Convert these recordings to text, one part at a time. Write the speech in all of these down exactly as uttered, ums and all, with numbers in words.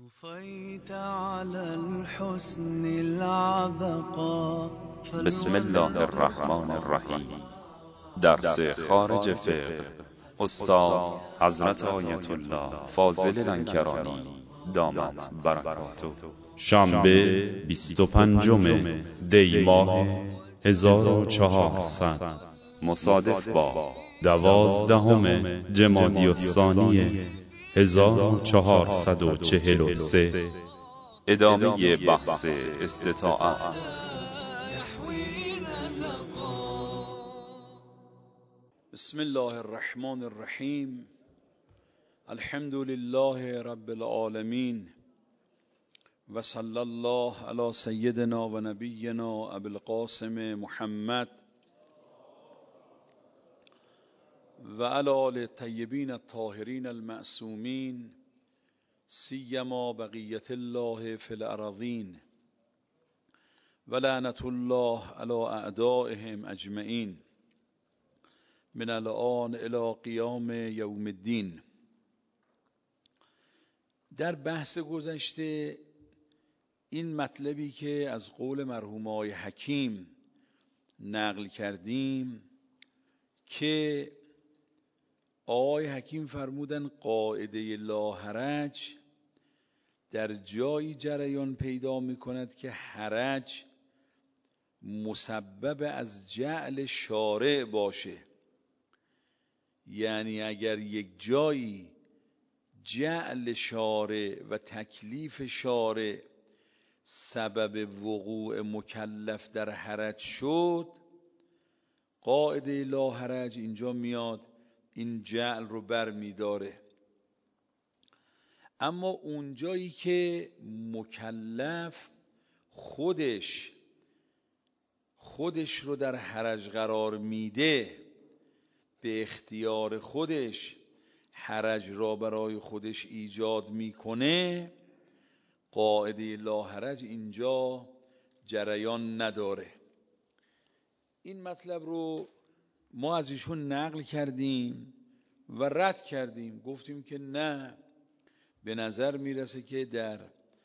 طفيت على الحسن العبقى بسم الله الرحمن الرحیم. درس خارج فقه استاد حضرت آیت الله فاضل لنکرانی دامت برکاته. شنبه بیست و پنجم دی ماه هزار و چهارصد مصادف با دوازدهم جمادی الثانی هزار و چهارصد و چهل و سه. ادامه بحث استطاعت. بسم الله الرحمن الرحیم. الحمد لله رب العالمین و صلی الله علی سیدنا و نبینا ابی القاسم محمد و علی آل الطیبین الطاهرین المعصومین سیما بقیت الله فی الارضین و لعنت الله علی اعدائهم اجمعین من الان الی قیام یوم الدین. در بحث گذشته این مطلبی که از قول مرحوم آقای حکیم نقل کردیم که آقای حکیم فرمودن قاعده لا حرج در جایی جریان پیدا می کند که حرج مسبب از جعل شارع باشه. یعنی اگر یک جایی جعل شارع و تکلیف شارع سبب وقوع مکلف در حرج شد، قاعده لا حرج اینجا میاد این جعل رو بر می داره. اما اونجایی که مکلف خودش خودش رو در حرج قرار میده، به اختیار خودش حرج را برای خودش ایجاد میکنه، قاعده لا حرج اینجا جریان نداره. این مطلب رو ما از ایشون نقل کردیم و رد کردیم، گفتیم که نه، به نظر میرسه که در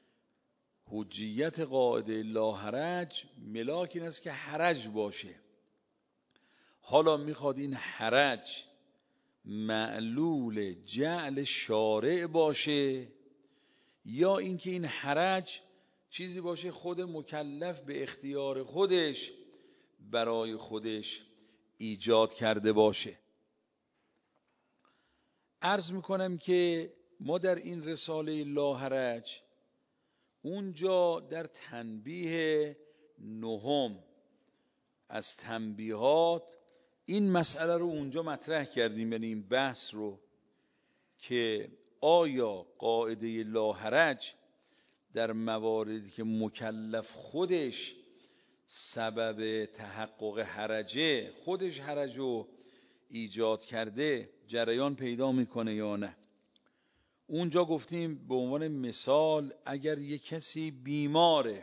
حجیت قاعده لا حرج ملاک این است که حرج باشه. حالا میخواد این حرج معلول جعل شارع باشه یا اینکه این حرج چیزی باشه خود مکلف به اختیار خودش برای خودش ایجاد کرده باشه. عرض میکنم که ما در این رساله لا حرج اونجا در تنبیه نهم از تنبیهات این مسئله رو اونجا مطرح کردیم، یعنی این بحث رو که آیا قاعده لا حرج در مواردی که مکلف خودش سبب تحقق حرجه، خودش حرج رو ایجاد کرده، جریان پیدا میکنه یا نه. اونجا گفتیم به عنوان مثال اگر یک کسی بیماره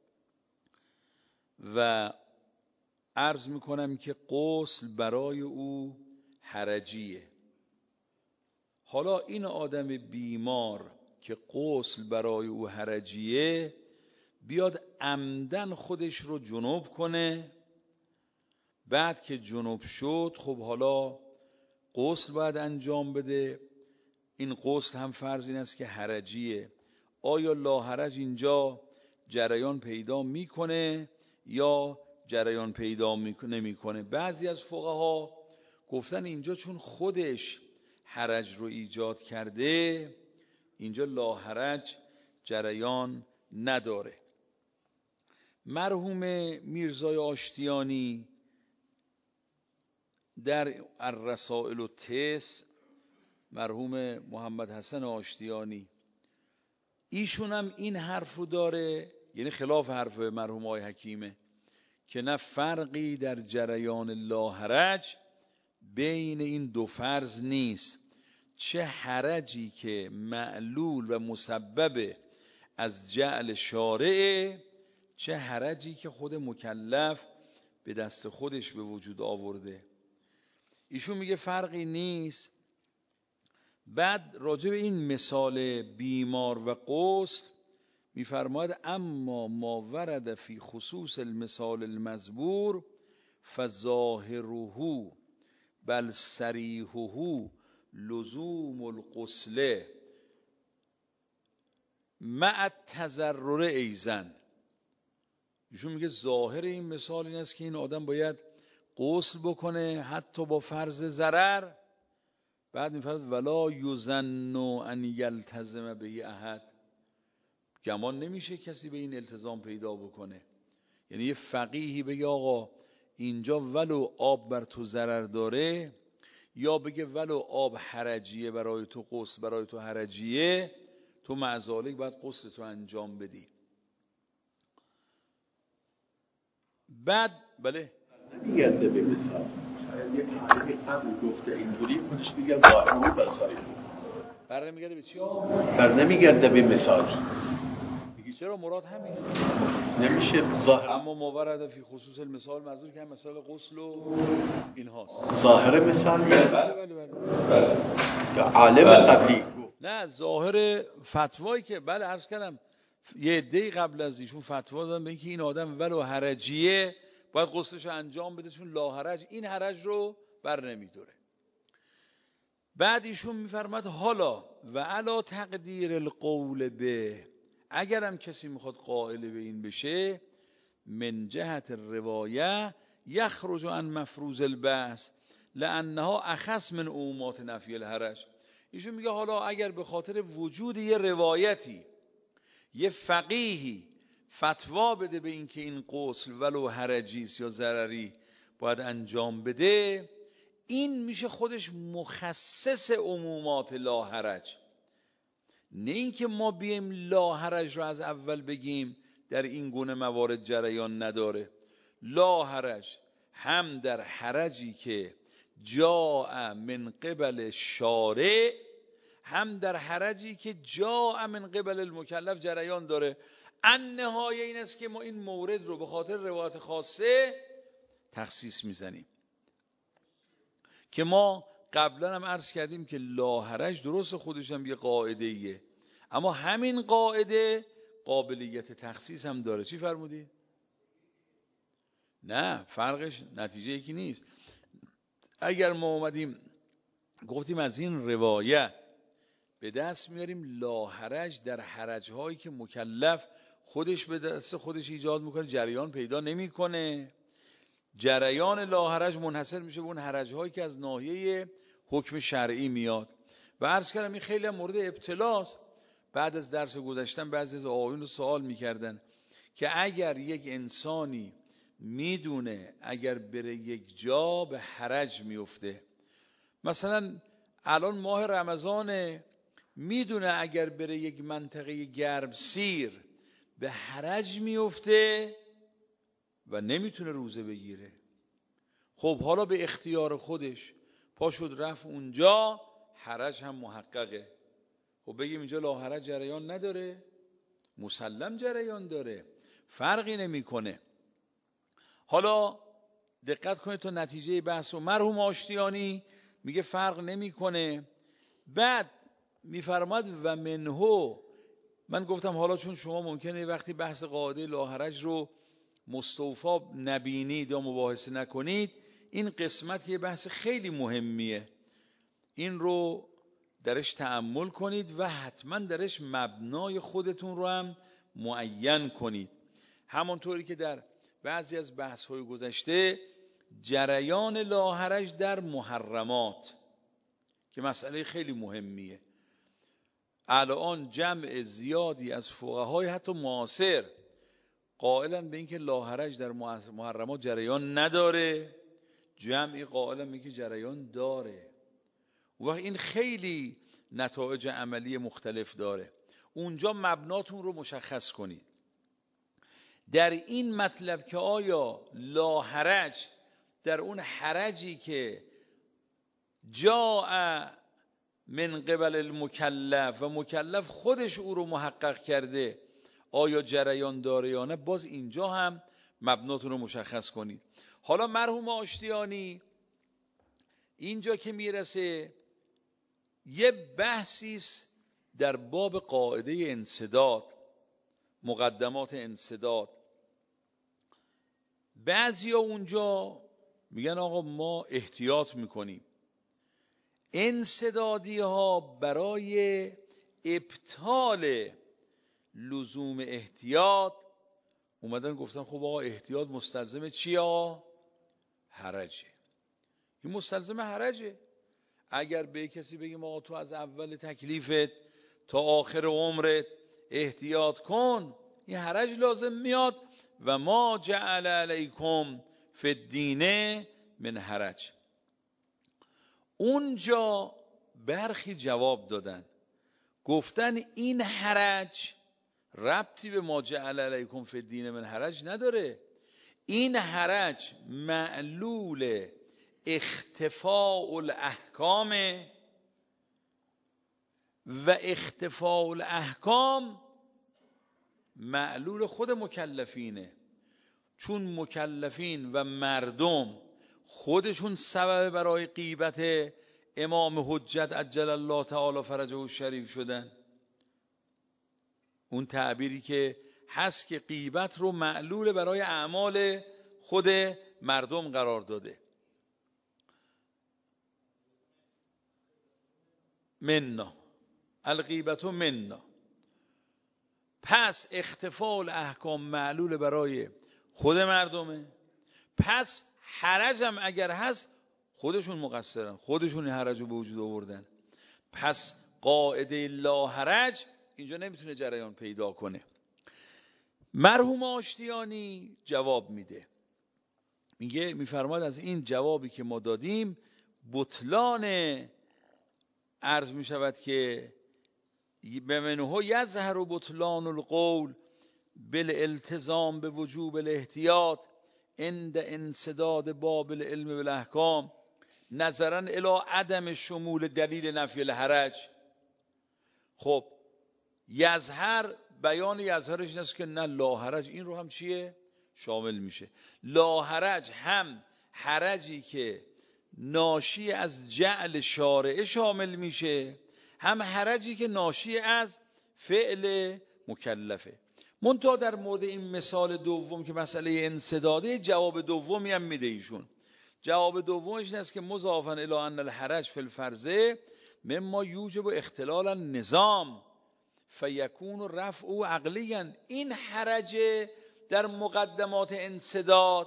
و عرض میکنم که غسل برای او حرجیه، حالا این آدم بیمار که غسل برای او حرجیه بیاد عمدن خودش رو جنوب کنه، بعد که جنوب شد خب حالا غسل باید انجام بده، این غسل هم فرض این است که حرجیه. آیا لا حرج اینجا جریان پیدا میکنه یا جریان پیدا نمیکنه؟ بعضی از فقها گفتن اینجا چون خودش حرج رو ایجاد کرده اینجا لا حرج جریان نداره. مرحوم میرزای آشتیانی در الرسائل التسع، مرحوم محمد حسن آشتیانی، ایشون هم این حرف رو داره، یعنی خلاف حرف مرحوم آقای حکیمه که نه فرقی در جریان لا حرج بین این دو فرض نیست، چه حرجی که معلول و مسبب از جعل شارع، چه حرجی که خود مکلف به دست خودش به وجود آورده. ایشون میگه فرقی نیست بعد راجع به این مثال بیمار و غسل میفرماید اما ما ورد فی خصوص المثال المذکور فظاهره بل صریحه لزوم الغسل مع التضرر ایضا. ایشون میگه ظاهر این مثال این است که این آدم باید غسل بکنه حتی با فرض ضرر. بعد میفرماید ولا یظن ان یلتزم به احد، گمان نمیشه کسی به این التزام پیدا بکنه. یعنی یه فقیهی بگه آقا اینجا ولو آب بر تو ضرر داره، یا بگه ولو آب حرجیه برای تو، غسل برای تو حرجیه، تو معذالک باید غسل تو انجام بدی. بعد بله نمیگرده به مثال، شاید یه تعریفی قبل گفته اینجوری خودش میگه ظاهر بر صریح، بر نمیگرده به چی؟ بر نمیگرده به مثال. چرا مراد همین نمیشه ظاهر، اما مورد فی خصوص المثال منظور که هم مثال غسل و اینهاست. ظاهر مثال بله بله بله, بله. عالم قبلی گفت نه ظاهر فتوایی که بله عرض کردم یه عده‌ای قبل از ایشون فتوا دادن به اینکه این آدم ولو حرجیه باید غسلش انجام بده چون لا حرج، این حرج رو بر نمیداره. بعد ایشون میفرماد حالا و علا تقدیر القول به، اگرم کسی میخواد قائل به این بشه، من جهت الروایه یخرج عن مفروض البحث لانها اخص من عمومات نفی الحرج. ایشون میگه حالا اگر به خاطر وجود یه روایتی یه فقیهی فتوا بده به این که این غسل ولو حرجی است یا ضرری باید انجام بده، این میشه خودش مخصص عمومات لا حرج. نه اینکه ما بیم لا حرج رو از اول بگیم در این گونه موارد جریان نداره. لا حرج هم در حرجی که جاء من قبل شارع، هم در حرجی که جاء من قبل المکلف جریان داره. النهایه این است که ما این مورد رو به خاطر روایت خاصه تخصیص میزنیم که ما قبلا هم عرض کردیم که لا حرج درست خودش هم یه قاعده ایه، اما همین قاعده قابلیت تخصیص هم داره. چی فرمودی؟ نه فرقش نتیجه یکی نیست. اگر ما اومدیم گفتیم از این روایت به دست میاریم لا حرج در حرج هایی که مکلف خودش به دست خودش ایجاد میکنه جریان پیدا نمیکنه، جریان لا حرج منحصر میشه به اون حرج هایی که از ناحیه حکم شرعی میاد. و عرض کردم این خیلی هم مورد ابتلاست. بعد از درس گذشتن بعضی از آقایون رو سوال میکردن که اگر یک انسانی میدونه اگر بره یک جا به حرج میفته، مثلا الان ماه رمضانه، میدونه اگر بره یک منطقه گرم سیر به حرج میفته و نمیتونه روزه بگیره، خب حالا به اختیار خودش پا شد رفت اونجا، حرج هم محققه. خب بگیم اینجا لا حرج جریان نداره؟ مسلم جریان داره، فرقی نمیکنه. حالا دقت کنید تو نتیجه بحث رو. مرحوم آشتیانی میگه فرق نمیکنه. بعد میفرماد و منهو، من گفتم حالا چون شما ممکنه وقتی بحث قاعده لا حرج رو مستوفا نبینید یا مباحثه نکنید، این قسمت که بحث خیلی مهمیه، این رو درش تأمل کنید و حتما درش مبنای خودتون رو هم معین کنید. همانطوری که در بعضی از بحث‌های گذشته جریان لا حرج در محرمات که مسئله خیلی مهمیه، الان جمع زیادی از فقهای حتی معاصر قائلن به این که لا حرج در محرمات جریان نداره، جمعی قائلن به این که جریان داره. و این خیلی نتایج عملی مختلف داره. اونجا مبناتون رو مشخص کنید در این مطلب که آیا لا حرج در اون حرجی که جاء من قبل المکلف و مکلف خودش او رو محقق کرده آیا جریان داره یا نه، باز اینجا هم مبناتون رو مشخص کنید. حالا مرحوم آشتیانی اینجا که میرسه یه بحثی است در باب قاعده انسداد، مقدمات انسداد. بعضیا اونجا میگن آقا ما احتیاط میکنیم. انسدادی ها برای ابطال لزوم احتیاط اومدن گفتن خب آقا احتیاط مستلزم چیه؟ حرجه. این مستلزم حرجه. اگر به کسی بگیم آقا تو از اول تکلیفت تا آخر عمرت احتیاط کن، این حرج لازم میاد. و ما جعل علیکم فی الدین من حرج. اونجا برخی جواب دادن، گفتن این حرج ربطی به ما جعل علیکم فی الدین من حرج نداره. این حرج معلول اختفاء الاحکام و اختفاء الاحکام معلول خود مکلفینه. چون مکلفین و مردم خودشون سبب برای غیبت امام حجت عجل الله تعالی فرجه الشریف شدن. اون تعبیری که هست که غیبت رو معلول برای اعمال خود مردم قرار داده. منا الغیبت منا. پس اختفاء الاحکام معلول برای خود مردمه. پس حرج هم اگر هست خودشون مقصرن، خودشون این حرج رو به وجود آوردن. پس قاعده لا حرج اینجا نمیتونه جریان پیدا کنه. مرحوم آشتیانی جواب میده، میگه میفرماد از این جوابی که ما دادیم بطلان عرض میشود که به منه یظهر بطلان القول بالالتزام به وجوب الاحتیاط عند انسداد باب العلم بالاحکام نظرا الی عدم شمول دلیل نفی الحرج. خب یظهر بیان یظهرش این است که نه لا حرج این رو هم چیه شامل میشه. لا حرج هم حرجی که ناشی از جعل شارع شامل میشه، هم حرجی که ناشی از فعل مکلفه. منتها در مورد این مثال دوم که مسئله انسداده جواب دومی هم میده ایشون. جواب دومش این است که مضافاً الی ان الحرج فی الفرض مما یوجب اختلال النظام فیکون رفع عقلیا. این حرج در مقدمات انسداد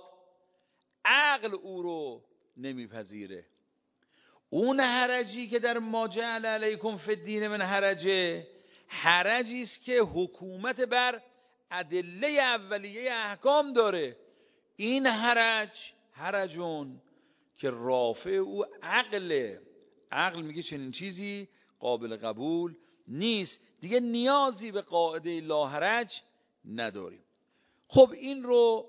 عقل او رو نمیپذیره. اون حرجی که در ما جعل علیکم فی الدین من حرجه حرجی است که حکومت بر ادله اولیه احکام داره. این حرج حرجون که رافع او عقل عقل میگه چنین چیزی قابل قبول نیست، دیگه نیازی به قاعده لا حرج نداریم. خب این رو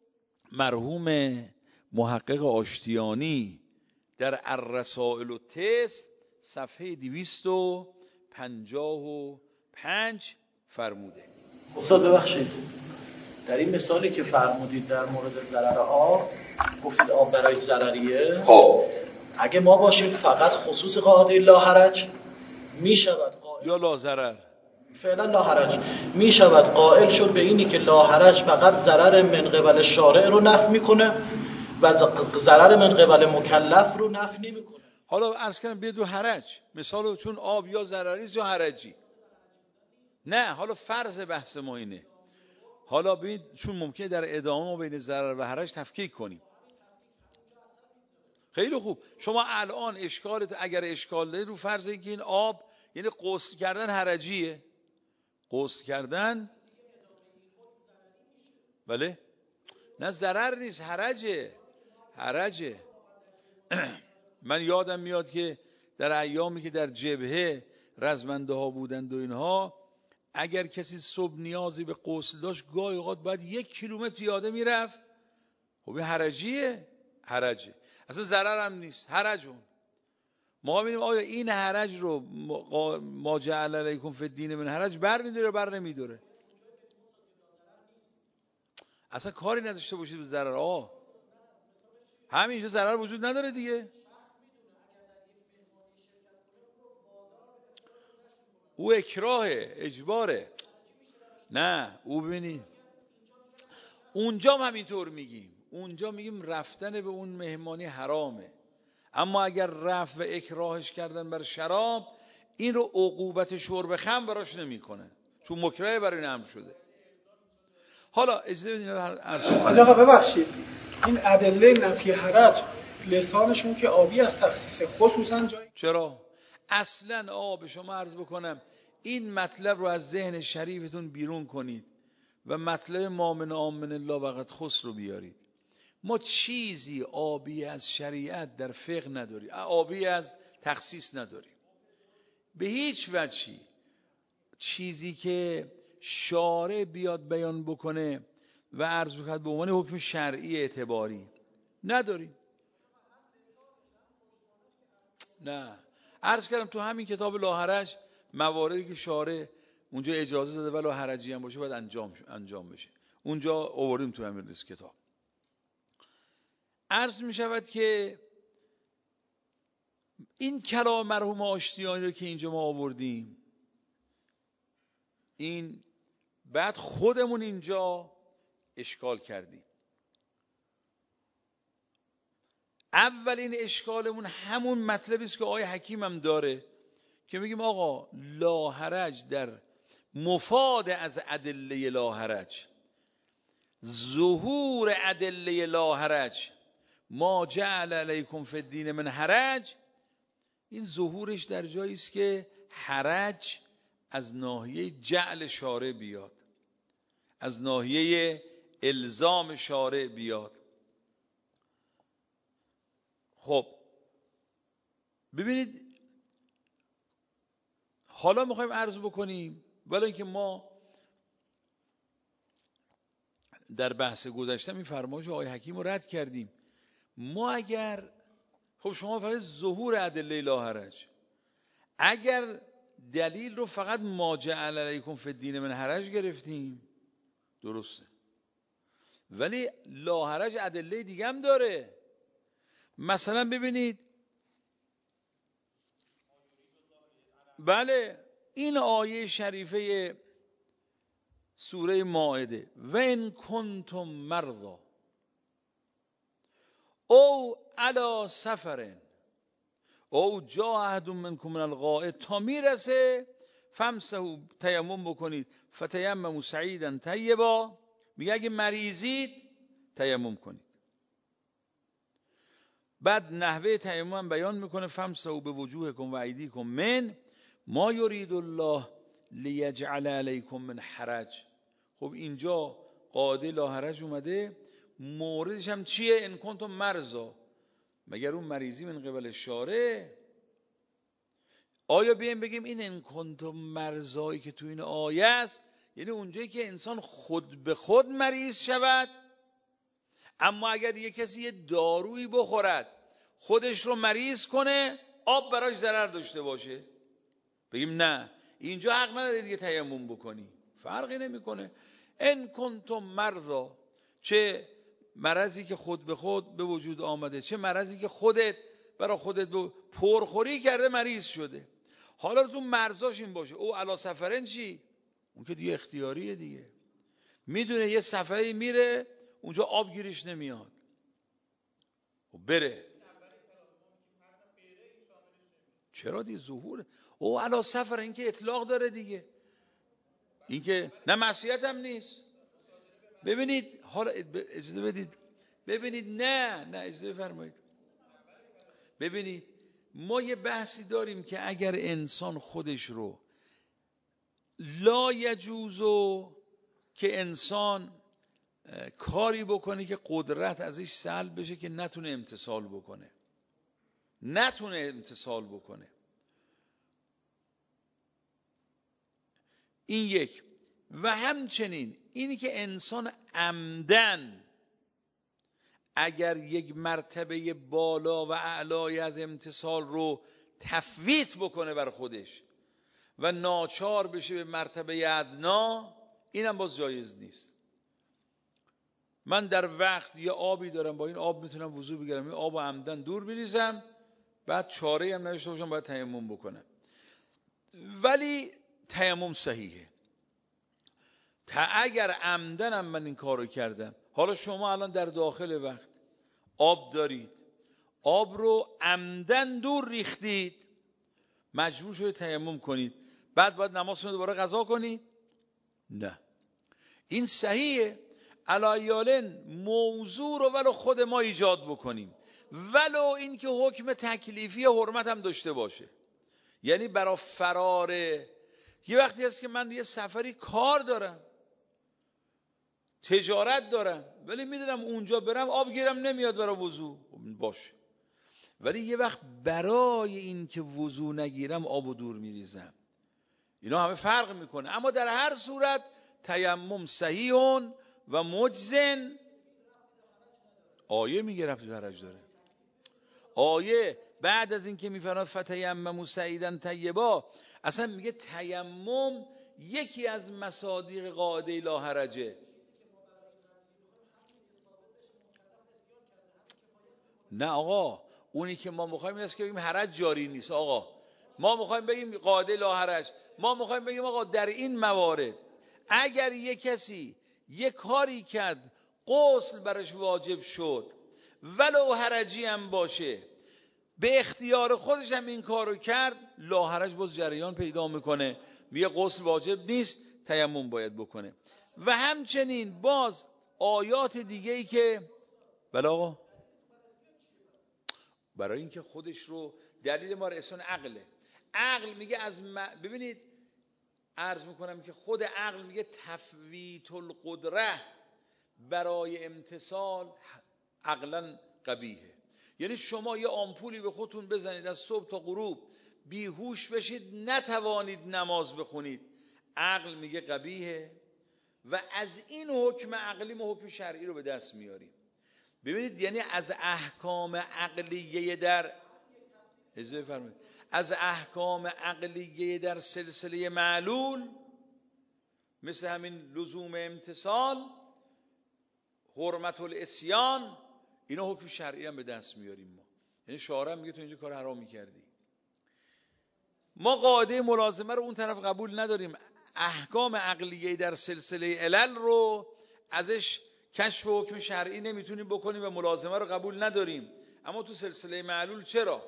مرحوم محقق آشتیانی در الرسائل التسع صفحه دویست و پنجاه و پنج فرموده. استاد ببخشید در این مثالی که فرمودید در مورد ضرر آب گفتید آب برای ضرریه. خب اگه ما باشیم فقط خصوص قاعده لا حرج می شود قائل یا لا ضرر فعلا لا حرج می شود قائل شد به اینی که لا حرج فقط ضرر من قبل شارع رو نفی میکنه و ضرر من قبل مکلف رو نفی نمیکنه. حالا عرض کنم بدون حرج مثال چون آب یا ضرری است یا حرجی. نه حالا فرض بحث ما اینه. حالا ببینید چون ممکنه در ادامه ما بین ضرر و حرج تفکیک کنیم. خیلی خوب. شما الان اشکالت اگر اشکال دارید رو فرض اینکه این آب یعنی غسل کردن حرجیه. غسل کردن بله نه ضرر نیست حرجه حرجه. من یادم میاد که در ایامی که در جبهه رزمنده ها بودند و اینها اگر کسی صبح نیازی به غسل داشت گاهی اوقات باید یک کیلومتر پیاده میرفت. خب این حرجیه حرجه اصلا ضرر هم نیست حرجون. ما ببینیم آیا این حرج رو ما جعل علیکم فی الدین من حرج بر میداره بر نمیداره. اصلا کاری نداشته باشید به ضرر. آه همینجا ضرر وجود نداره دیگه. او اکراهه، اجباره. نه او ببینید اونجا هم همینطور میگیم، اونجا میگیم رفتن به اون مهمانی حرامه، اما اگر رفت و اکراهش کردن بر شراب، این رو عقوبت شرب خمر براش نمیکنه، چون مکره برای این امر شده. حالا اجازه بدین آقا ببخشید، این ادله نفی حرج لسانشون که آبی از تخصیص، خصوصا جایی چرا؟ اصلا آقا به شما عرض بکنم این مطلب رو از ذهن شریفتون بیرون کنید و مطلب ما من آمن الله وقت خس رو بیارید. ما چیزی آبی از شریعت در فقه نداریم، آبی از تخصیص نداریم به هیچ وجهی. چیزی که شارع بیاد بیان بکنه و عرض بکنه به عنوان حکم شرعی اعتباری نداریم. نه عرض کردم تو همین کتاب لاحرج مواردی که شارع اونجا اجازه داده ولی حرجی هم باشه باید انجام انجام بشه، اونجا آوردیم تو همین ریس کتاب. عرض می شود که این کلام مرحوم آشتیانی رو که اینجا ما آوردیم، این بعد خودمون اینجا اشکال کردیم. اولین اشکالمون همون مطلبی است که آقای حکیم هم داره که میگیم آقا لا حرج در مفاد از ادله لا حرج، ظهور ادله لا حرج، ما جعل علیکم فی الدین من حرج، این ظهورش در جایی است که حرج از ناحیه جعل شارع بیاد، از ناحیه الزام شارع بیاد. خب ببینید حالا میخوایم عرض بکنیم، ولی اینکه ما در بحث گذشته این فرمایش آقای حکیم رو رد کردیم. ما اگر خب شما فقط ظهور ادله لا حرج، اگر دلیل رو فقط ما جعل علیکم فی الدین من حرج گرفتیم درسته، ولی لا حرج ادله دیگه هم داره. مثلا ببینید بله این آیه شریفه سوره مائده و ان کنتم مرضی او علی سفر او جاء احد منکم من الغائط تا میرسه فامسحوا تیمم بکنید فتیمموا صعیدا طیبا، میگه اگه مریضید تیمم کنید. بعد نحوه تیمم بیان میکنه فامسحوا بوجوهکم و ایدیکم من ما یرید الله لیجعل علیکم من حرج. خب اینجا قاعده لا حرج اومده، موردش هم چیه؟ ان کنتم مرضی، مگر اون مریضی من قبل شارع؟ آیا بیایم بگیم این ان کنتم مرضی که تو این آیه است یعنی اونجایی که انسان خود به خود مریض شود؟ اما اگر یک کسی یه دارویی بخورد خودش رو مریض کنه آب براش ضرر داشته باشه، بگیم نه اینجا حق نداری دیگه تیمم بکنی، فرقی نمیکنه. ان کنتم مرضی، چه مرضی که خود به خود به وجود آمده، چه مرضی که خودت برای خودت پرخوری کرده مریض شده. حالا تو مرضاش این باشه او علی سفرن چی؟ اون که دیگه اختیاریه دیگه، میدونه یه سفری میره اونجا آب گیرش نمیاد و بره. چرا دی ظهور او علی سفر، این که اطلاق داره دیگه، این که نه معصیت هم نیست. ببینید حالا اجازه بدید ببینید نه نه اجازه فرمایید ببینید ما یه بحثی داریم که اگر انسان خودش رو لا یجوزو که انسان کاری بکنه که قدرت ازش سلب بشه که نتونه امتثال بکنه، نتونه امتثال بکنه، این یک. و همچنین اینی که انسان عمدن اگر یک مرتبه بالا و اعلای از امتثال رو تفویت بکنه بر خودش و ناچار بشه به مرتبه ادنا، اینم باز جایز نیست. من در وقت یه آبی دارم با این آب میتونم وضو بگیرم، این آب عمدن دور بریزم بعد چاره هم نداشته باشم باید تیمم بکنم، ولی تیمم صحیحه. تا اگر عمدنم من این کارو کردم، حالا شما الان در داخل وقت آب دارید، آب رو عمدن دور ریختید، مجبور شدید تیمم کنید، بعد باید نمازتون رو دوباره قضا کنید؟ نه، این صحیحه. علایالن موضوع رو ولو خود ما ایجاد بکنیم، ولو این که حکم تکلیفی حرمت هم داشته باشه، یعنی برای فراره. یه وقتی هست که من یه سفری کار دارم، تجارت دارم، ولی میدونم اونجا برم آب گیرم نمیاد برای وضو، باشه، ولی یه وقت برای این که وضو نگیرم آب دور میریزم. اینا همه فرق میکنه. اما در هر صورت تیمم صحیحون و مجزن. آیه میگه رفت به حرج داره. آیه بعد از این که میفرماد فتیمموا صعیدا طیبا، اصلا میگه تیمم یکی از مصادیق قاعده لا حرجه. نه آقا، اونی که ما میخوایم این است که بگیم حرج جاری نیست. آقا ما میخوایم بگیم قاعده لا حرج، ما میخوایم بگیم آقا در این موارد اگر یک کسی یک کاری کرد غسل برش واجب شد ولو حرجی هم باشه، به اختیار خودش هم این کارو کرد، لا حرج باز جریان پیدا میکنه، میگه غسل واجب نیست، تیمم باید بکنه. و همچنین باز آیات دیگه ای که بله آقا، برای اینکه خودش رو دلیل ما رسون عقله. عقل میگه از م... ببینید عرض میکنم که خود عقل میگه تفویت القدره برای امتثال عقلا قبیحه. یعنی شما یه آمپولی به خودتون بزنید از صبح تا غروب بیهوش بشید نتوانید نماز بخونید، عقل میگه قبیحه و از این حکم عقلی ما حکم شرعی رو به دست میاریم. ببینید یعنی از احکام عقلیه در اجازه فرمایید از احکام عقلیه در سلسله معلول مثل همین لزوم امتثال، حرمت العصیان، اینا حکم شرعی هم به دست میاریم ما. یعنی شارع میگه تو اینجا کار حرام میکردی. ما قاعده ملازمه رو اون طرف قبول نداریم، احکام عقلیه در سلسله علل رو ازش کشف حکم شرعی نمیتونیم بکنیم و ملازمه رو قبول نداریم، اما تو سلسله معلول چرا؟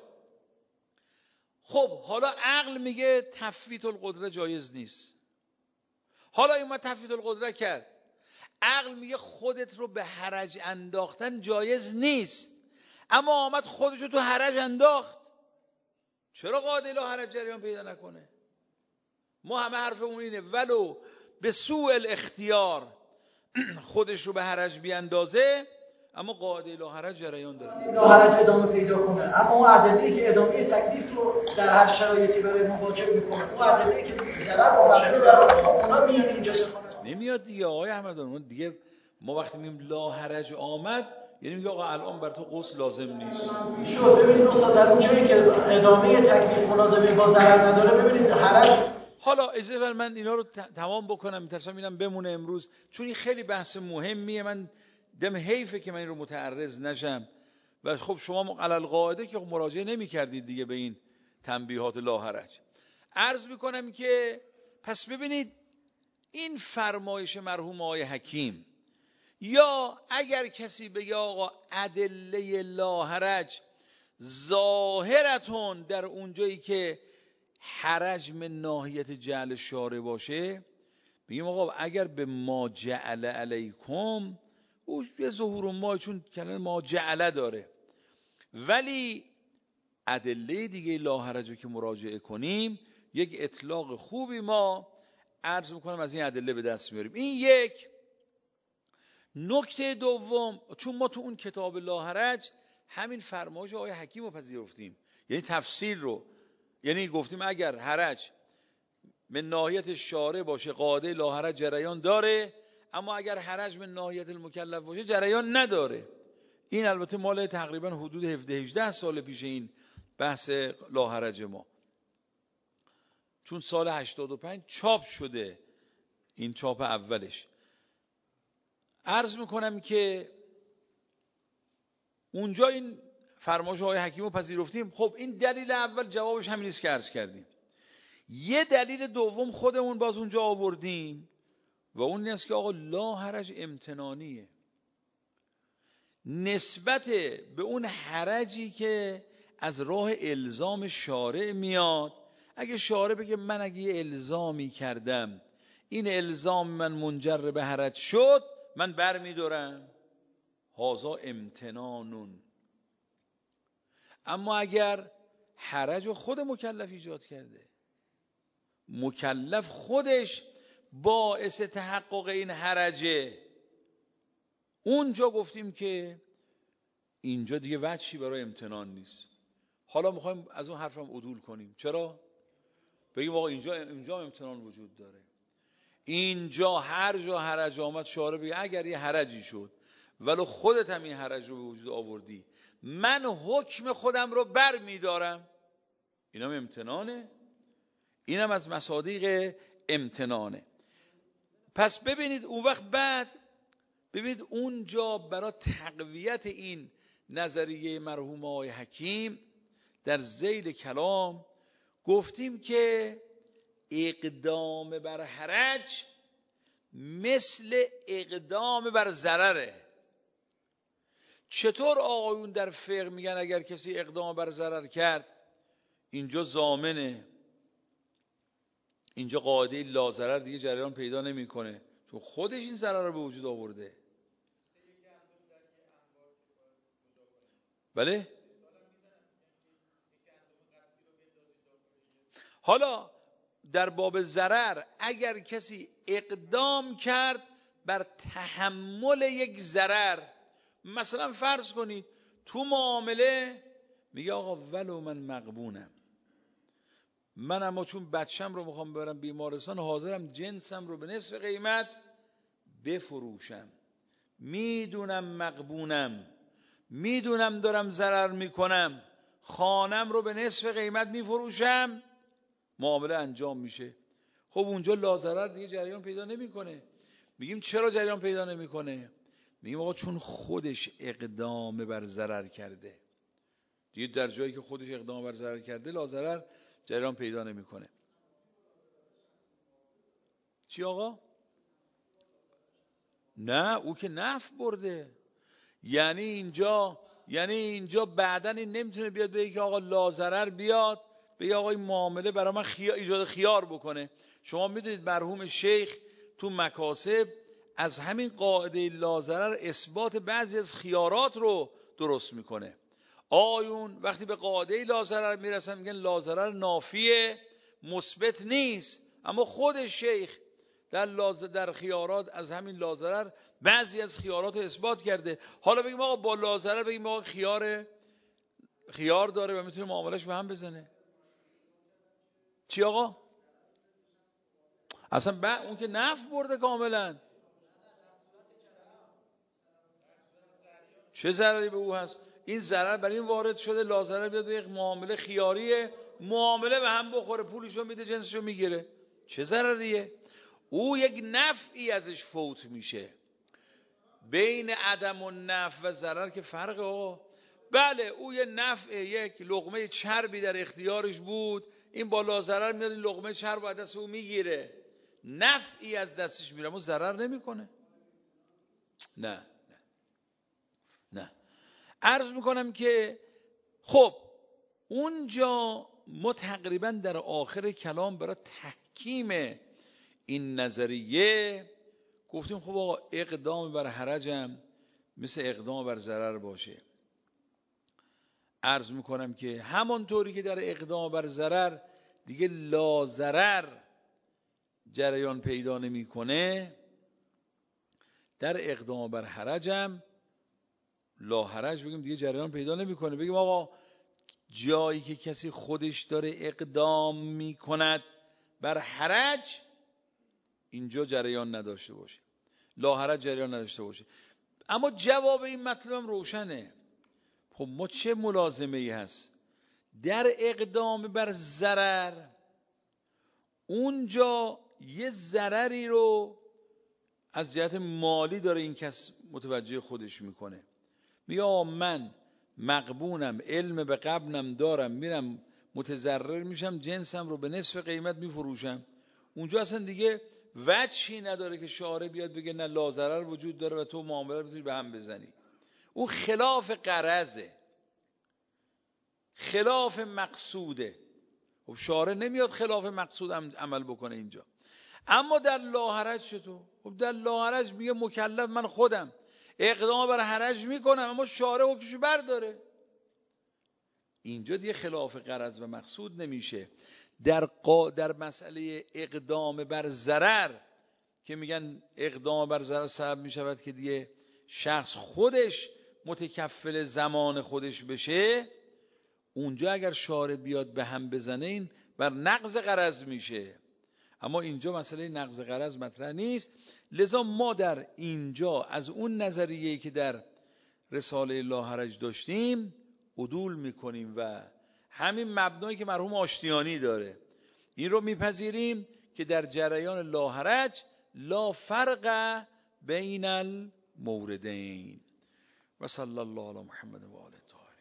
خب حالا عقل میگه تفویت القدره جایز نیست. حالا این ما تفویت القدره کرد، عقل میگه خودت رو به حرج انداختن جایز نیست، اما آمد خودش رو تو حرج انداخت. چرا قاعده لا حرج جریان پیدا نکنه؟ ما همه حرفمون اینه ولو به سوء الاختیار خودش رو به حرج بیاندازه، اما قاعده لا حرج جریان داره، لا حرج ادامه پیدا کنه. اما اون ادله‌ای که ادامه تکلیف رو در هر شرایطی برای ما واجب میکنه، اون ادله‌ای که ضرر واقعی برای اونا میان اینجا بخونه نمیاد دیگه. آقای احمدان دیگه ما وقتی میگیم لا حرج آمد یعنی میگه آقا الان بر تو غسل لازم نیست. شو ببینید استاد در اون جایی که ادامه تکلیف ملازمه با ضرر نداره، ببینید حرج. حالا اجازه من اینا رو تمام بکنم، میترسم اینم بمونه امروز، چون این خیلی بحث مهمیه، من دم حیفه که من این رو متعرض نشم. و خب شما علل قاعده که مراجعه نمی کردید دیگه به این تنبیهات لا حرج. عرض میکنم که پس ببینید این فرمایش مرحوم آقای حکیم، یا اگر کسی بگه آقا ادله لا حرج ظاهرتون در اونجایی که حرج من ناحیت جعل شارع باشه، بگیم آقا اگر به ما جعل علیکم او یه ظهور ما، چون کلمه ما جعل داره، ولی ادله دیگه لا حرج رو که مراجعه کنیم یک اطلاق خوبی ما عرض میکنم از این ادله به دست میاریم. این یک. نکته دوم، چون ما تو اون کتاب لا حرج همین فرمایش آقای حکیم رو پذیرفتیم، یعنی تفسیر رو، یعنی گفتیم اگر حرج من ناحیت شارع باشه قاعده لا حرج جریان داره، اما اگر حرج من ناحیت المکلف باشه جریان نداره. این البته مال تقریبا حدود هفده هجده سال پیش این بحث لا حرج ما، چون سال هشتاد و پنج چاپ شده این چاپ اولش. عرض میکنم که اونجا این فرمایش های حکیم رو پذیرفتیم. خب این دلیل اول، جوابش همین است که عرض کردیم. یه دلیل دوم خودمون باز اونجا آوردیم و اون این است که آقا لا حرج امتنانیه، نسبت به اون حرجی که از راه الزام شارع میاد. اگه شارع بگه من اگه یه الزامی کردم این الزام من منجر به حرج شد، من بر میدارم، هازا امتنانون. اما اگر حرج خود مکلف ایجاد کرده، مکلف خودش باعث تحقق این حرجه، اونجا گفتیم که اینجا دیگه وجهی برای امتنان نیست. حالا میخوایم از اون حرفم عدول کنیم. چرا؟ بگیم آقا اینجا اینجا امتنان وجود داره. اینجا هر جا حرج آمد شارع بگه اگر یه حرجی شد ولو خودت هم این حرج رو به وجود آوردی، من حکم خودم رو بر میدارم. اینم امتنانه، اینم از مصادیق امتنانه. پس ببینید اون وقت بعد ببینید اونجا برای تقویت این نظریه مرحوم آقای حکیم در ذیل کلام گفتیم که اقدام بر حرج مثل اقدام بر ضرره. چطور آقایون در فقه میگن اگر کسی اقدام بر ضرر کرد اینجا ضامنه، اینجا قاعده لا ضرر دیگه جریان پیدا نمیکنه چون خودش این ضرر رو به وجود آورده. بله؟ حالا در باب ضرر اگر کسی اقدام کرد بر تحمل یک ضرر، مثلا فرض کنید تو معامله میگه آقا ولو من مغبونم، من اما چون بچم رو میخوام ببرم بیمارستان حاضرم جنسم رو به نصف قیمت بفروشم، میدونم مغبونم، میدونم دارم ضرر میکنم، خانم رو به نصف قیمت میفروشم، معامله انجام میشه. خب اونجا لا ضرر دیگه جریان پیدا نمیکنه. میگیم چرا جریان پیدا نمیکنه؟ میگیم آقا چون خودش اقدام بر ضرر کرده دیگه، در جایی که خودش اقدام بر ضرر کرده لا ضرر جریان پیدا نمیکنه. چی آقا؟ نه او که نفع برده. یعنی اینجا یعنی اینجا بعداً این نمیتونه بیاد بگه که آقا لا ضرر بیاد بگه آقا این معامله برای من خیار ایجاد خیار بکنه. شما میدونید مرحوم شیخ تو مکاسب از همین قاعده لا ضرر اثبات بعضی از خیارات رو درست میکنه. آیون وقتی به قاعده لا ضرر میرسن میگن لا ضرر نافیه، مثبت نیست، اما خود شیخ در لازد در خیارات از همین لا ضرر بعضی از خیارات رو اثبات کرده. حالا بگیم آقا با لا ضرر بگیم آقا خیار خیار داره و میتونه معاملش به هم بزنه. چی آقا؟ اصلا با اون که نفع برده کاملا، چه ضرری به او هست؟ این ضرر برای این وارد شده لا ضرر بیاد به یک معامله خیاریه، معامله به هم بخوره، پولشو میده جنسشو میگیره، چه ضرریه؟ او یک نفعی ازش فوت میشه. بین عدم و نفع و ضرر که فرق آقا. بله او یه نفع، یک لقمه چربی در اختیارش بود، این با لا ضرر میاد این لقمه چرب از دست او میگیره، نفعی از دستش میره اما ضرر نمیکنه. نه نه نه عرض میکنم که خب اونجا ما تقریبا در آخر کلام برای تحکیم این نظریه گفتیم خب آقا اقدام بر حرجم مثل اقدام بر ضرر باشه. عرض میکنم که همانطوری که در اقدام بر ضرر دیگه لا ضرر جریان پیدا نمیکنه، در اقدام بر حرجم لا حرج بگیم دیگه جریان پیدا نمیکنه. بگیم آقا جایی که کسی خودش داره اقدام میکند بر حرج اینجا جریان نداشته باشه، لا حرج جریان نداشته باشه. اما جواب این مطلبم روشنه. خب ما چه ملازمه ای هست در اقدام بر ضرر؟ اونجا یه ضرری رو از جهت مالی داره این کس متوجه خودش میکنه، میگه من مغبونم، علم به غبنم دارم، میرم متضرر میشم، جنسم رو به نصف قیمت میفروشم. اونجا اصلا دیگه وجهی نداره که شارع بیاد بگه نه لاضرر وجود داره و تو معامله رو بتونی به هم بزنی. اون خلاف غرضه، خلاف مقصوده. خب شارع نمیاد خلاف مقصود عمل بکنه اینجا. اما در لاحرج چطور؟ خب در لاحرج میگه مکلف من خودم اقدام بر حرج میکنم، اما شارع حکمش برداره. اینجا دیگه خلاف غرض و مقصود نمیشه. در قا در مسئله اقدام بر ضرر که میگن اقدام بر ضرر سبب میشود که دیگه شخص خودش متکفل زمان خودش بشه، اونجا اگر شارع بیاد به هم بزنه این بر نقض غرض میشه. اما اینجا مسئله نقض غرض مطرح نیست. لذا ما در اینجا از اون نظریه‌ای که در رساله لاحرج داشتیم عدول میکنیم و همین مبنایی که مرحوم آشتیانی داره این رو میپذیریم که در جریان لاحرج لا فرق بین الموردین. و صلی الله علی محمد و آله.